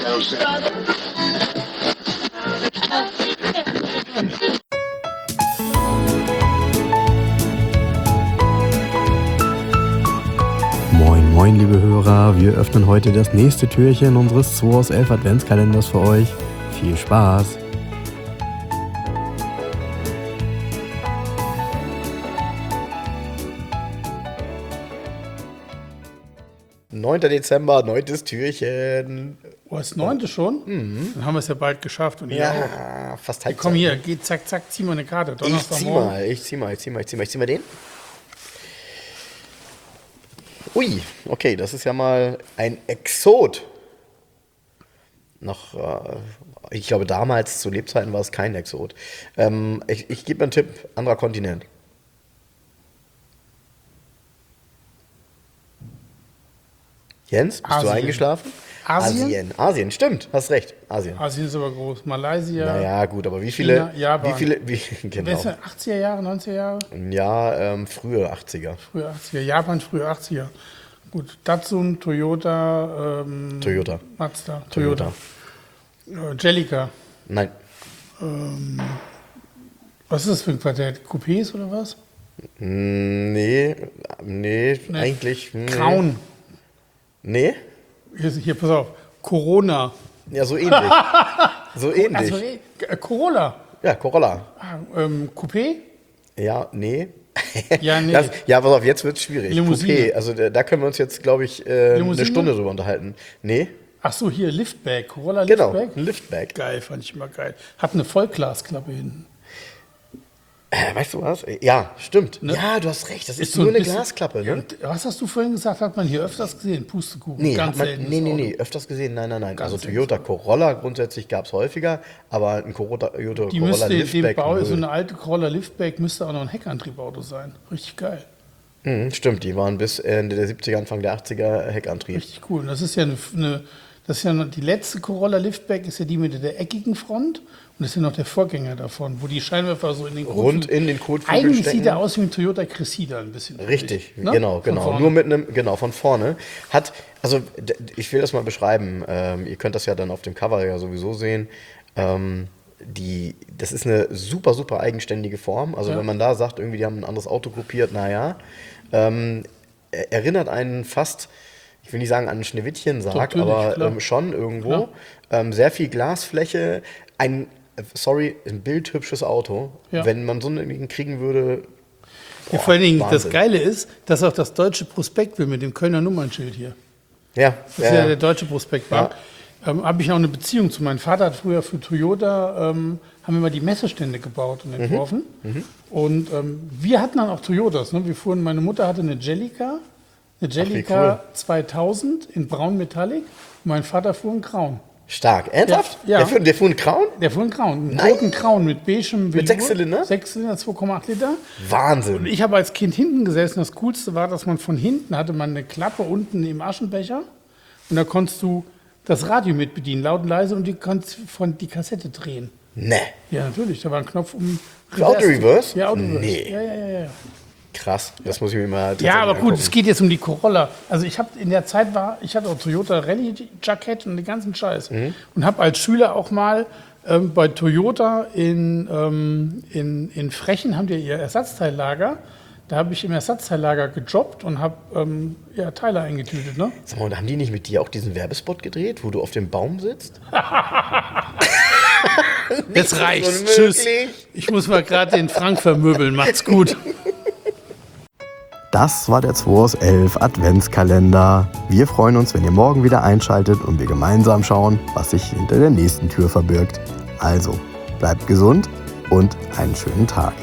Moin, moin, liebe Hörer. Wir öffnen heute das nächste Türchen unseres 2 aus 11 Adventskalenders für euch. Viel Spaß! 9. Dezember, 9. Türchen. Oh, ist 9. schon? Dann haben wir es ja bald geschafft. Und ihr auch. Ja, fast halb. Komm hier, geh, zack, zack, zieh mal eine Karte. Ich zieh mal den. Ui, okay, das ist ja mal ein Exot. Ich glaube, damals zu Lebzeiten war es kein Exot. Ich gebe einen Tipp, anderer Kontinent. Jens, bist du eingeschlafen? Asien, stimmt, hast recht. Asien ist aber groß. Malaysia. Naja, gut, aber wie viele? China, Japan. Genau. 80er Jahre, 90er Jahre? Ja, frühe 80er. Frühe 80er, Japan, frühe 80er. Gut, Datsun, Toyota, Mazda, Toyota. Jellica. Nein. Was ist das für ein Quartett? Coupés oder was? Nee, eigentlich. Nee. Kraun. Nee? Hier, pass auf. Corona. Ja, so ähnlich. Also, Corolla. Ja, Corolla. Coupé? Ja, nee. Ja, nee. Pass auf, jetzt wird es schwierig. Limousine. Coupé, also da können wir uns jetzt, glaube ich, eine Stunde drüber unterhalten. Nee? Ach so, hier, Liftback. Corolla Liftback? Genau, ein Liftback. Geil, fand ich immer geil. Hat eine Vollglasklappe hinten. Weißt du was? Ja, stimmt. Ne? Ja, du hast recht, das ist so nur ein eine bisschen, Glasklappe, ne? Was hast du vorhin gesagt, hat man hier öfters gesehen? Pustekuchen, Nee, ganz selten. nee, öfters gesehen, nein. Ganz Also Toyota Corolla grundsätzlich gab es häufiger, aber ein Toyota Die Corolla müsste, Liftback. dem Bau, so eine alte Corolla Liftback müsste auch noch ein Heckantriebauto sein. Richtig geil. Stimmt, die waren bis Ende der 70er, Anfang der 80er Heckantrieb. Richtig cool. Und das ist ja die letzte Corolla Liftback, ist ja die mit der eckigen Front. Und das ist ja noch der Vorgänger davon, wo die Scheinwerfer so in den Kotflügeln. Rund in den Kotflügeln Eigentlich stecken. Sieht er aus wie ein Toyota Cressida ein bisschen. Richtig, ne? genau. Von Nur mit einem, von vorne. Ich will das mal beschreiben. Ihr könnt das ja dann auf dem Cover ja sowieso sehen. Das ist eine super, super eigenständige Form. Also wenn man da sagt, irgendwie die haben ein anderes Auto kopiert, erinnert einen fast, ich will nicht sagen an einen Schneewittchen-Sarg, aber schon irgendwo. Sehr viel Glasfläche, ein bildhübsches Auto. Ja. Wenn man so einen kriegen würde. Ja, vor allen Dingen, Wahnsinn. Das Geile ist, dass auch das deutsche Prospekt will mit dem Kölner Nummernschild hier. Ja. Das ist ja der deutsche Prospekt. Ja. Habe ich auch eine Beziehung zu. Mein Vater hat früher für Toyota, haben wir mal die Messestände gebaut und entworfen. Und wir hatten dann auch Toyotas. Ne? Meine Mutter hatte eine Jellica. Cool. 2000 in braun Metallic. Mein Vater fuhr in Grauen. Stark. Ernsthaft? Ja. Der fuhr in Grauen? Der fuhr in Grauen. Einen roten Grauen mit beigem Velour. Mit 6 Zylinder? 6 Zylinder, 2,8 Liter. Wahnsinn. Und ich habe als Kind hinten gesessen. Das Coolste war, dass man von hinten hatte man eine Klappe unten im Aschenbecher. Und da konntest du das Radio mit bedienen, laut und leise. Und du konntest die Kassette drehen. Ne. Ja, natürlich. Da war ein Knopf Für Auto-Reverse? Ja, Auto-Reverse. Nee. Ja. Krass, das muss ich mir mal Ja, aber angucken. gut, es geht jetzt um die Corolla. Also ich hatte auch Toyota Rallye-Jacket und den ganzen Scheiß. Und habe als Schüler auch mal bei Toyota in Frechen, haben die ihr Ersatzteillager. Da habe ich im Ersatzteillager gejobbt und habe Teile eingetütet. Ne? Sag mal, und haben die nicht mit dir auch diesen Werbespot gedreht, wo du auf dem Baum sitzt? Jetzt reicht's. Tschüss. Ich muss mal gerade den Frank vermöbeln. Macht's gut. Das war der 2 aus 11 Adventskalender. Wir freuen uns, wenn ihr morgen wieder einschaltet und wir gemeinsam schauen, was sich hinter der nächsten Tür verbirgt. Also, bleibt gesund und einen schönen Tag.